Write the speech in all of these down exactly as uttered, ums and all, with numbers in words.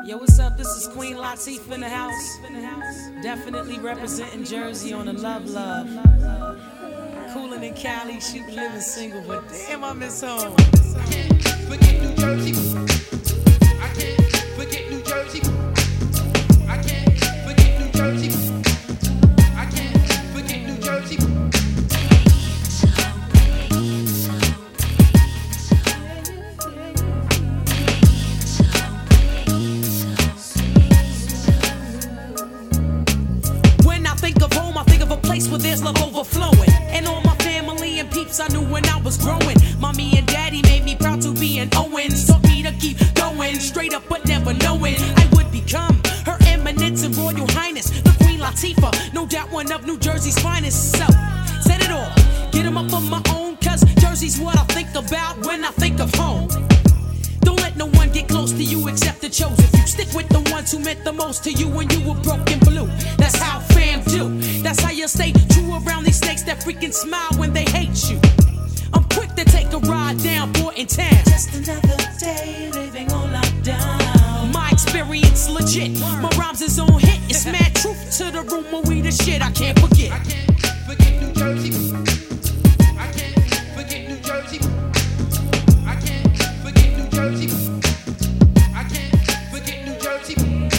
Yo, what's up? This is Queen Latifah in the house. Definitely representing Jersey on the Love Love. Coolin' in Cali, shoot living single, but damn, I miss home. I can't forget New Jersey. I can't forget New Jersey. I can't forget New Jersey. I can't forget New Jersey. When I think of home, I think of a place where there's love overflowing. And all my family and peeps I knew when I was growing. Mommy and daddy made me proud to be an Owens. Taught me to keep going, straight up but never knowing I would become Her Eminence and Royal Highness, the Queen Latifah, no doubt one of New Jersey's finest. So, said it all, get 'em up on my own, cause Jersey's what I think about when I think of home. Don't let no one get close to you except the chosen few. Stick with the ones who meant the most to you when you were broken blue. That's how fam do. That's how you stay true around these snakes that freaking smile when they hate you. I'm quick to take a ride down Portland town. Just another day living on lockdown. My experience legit. My rhymes is on hit. It's mad truth to the rumor we the shit I can't forget. I can't forget New Jersey. I can't forget New Jersey. I can't forget New Jersey. I can't forget New Jersey.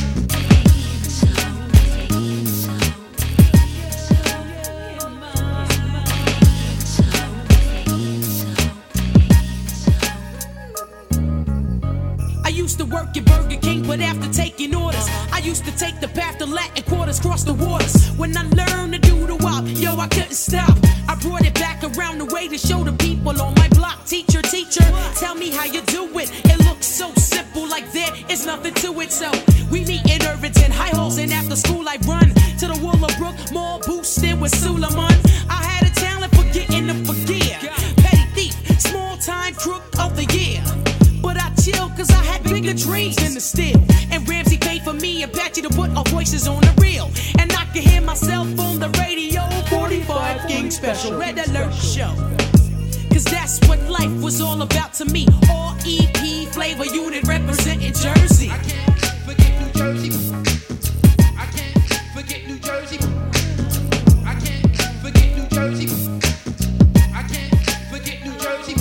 I used to work at Burger King, but after taking orders, I used to take the path to Latin quarters, cross the waters. When I learned to do the wop, yo, I couldn't stop. I brought it back around the way to show the people on my block. Teacher, teacher, tell me how you do it. It looks so simple, like there is nothing to it. So we meet in Irvington, high halls, and after school I run to the Willowbrook Mall, boosted with Suleiman. I had a talent for getting to forgive. Petty thief, small time crook of the year. But I chill cause I had bigger dreams than the steal. And Ramsey paid for me and Patchy to put our voices on the reel. And I could hear myself on the radio. forty-five King Special Red Alert Show. Cause that's what life was all about to me. All E P flavor unit representing Jersey. I can't forget New Jersey. I can't forget New Jersey. I can't forget New Jersey. I can't forget New Jersey.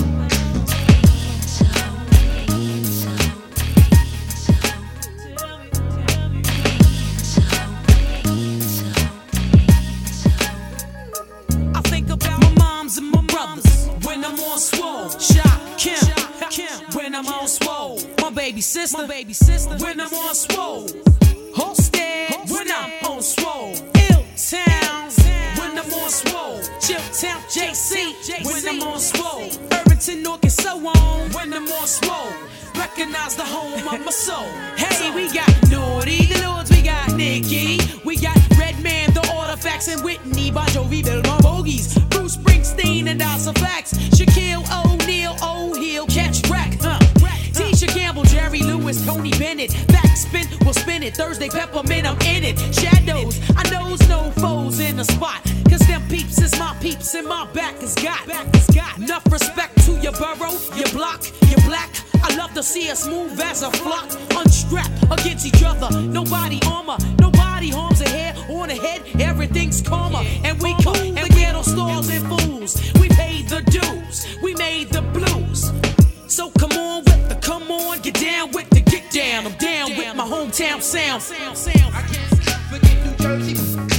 I think about my moms and my brothers when I'm on swole. Shot Kim, Kim when I'm on swole. My baby sister, my baby sister when I'm on swole. Hosted when I'm on swole. Ill Town when I'm on swole. Chill Town J C when I'm on swole. Irvington, North and so on when I'm on swole. Recognize the home of my soul. Hey, we got Naughty, the Lords, we got Nicki, we got Redman, the Artifacts, and Whitney, Bon Jovi, Bill My Bogies, Bruce Springsteen, and Asa Facts, Shaquille O'Neal, O'Heal, Catch Rack, huh? Tisha Campbell, Jerry Lewis, Tony Bennett, Backspin, we'll spin it. Thursday Peppermint, I'm in it. Shadows, I knows no foes in the spot. Cause them peeps is my peeps and my back is got. Back is got. Enough respect to your borough, your block, your black. I love to see us move as a flock. Unstrapped against each other. Nobody armor, nobody harms a hair on the head. Everything's calmer. And we cool and ghetto stars and fools. We paid the dues, we made the blues. So come on with the come on, get down with the get down. I'm down with my hometown sound. I can't forget New Jersey.